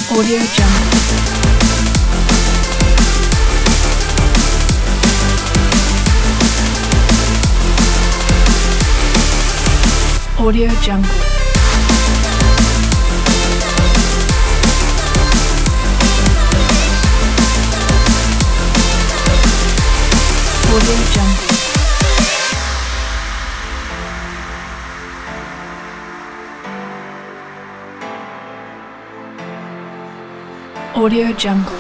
Audio Jungle. Audio Jungle. Audio Jungle. Audio Jungle.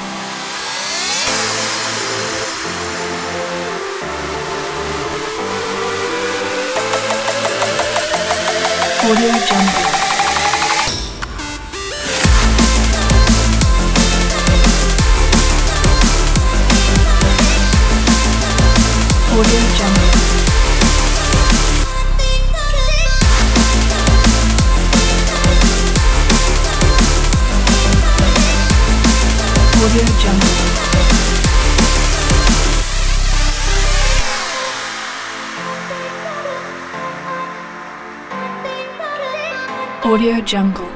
Audio Jungle. Audio Jungle. Audio Jungle. Audio Jungle.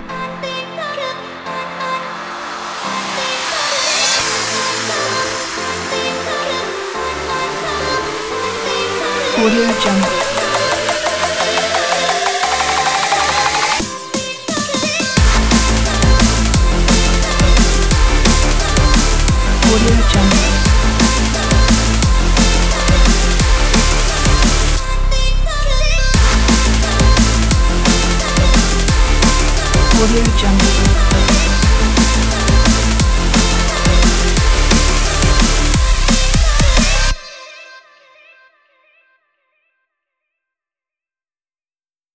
Audio Jungle. Audio Jungle. Audio Jungle.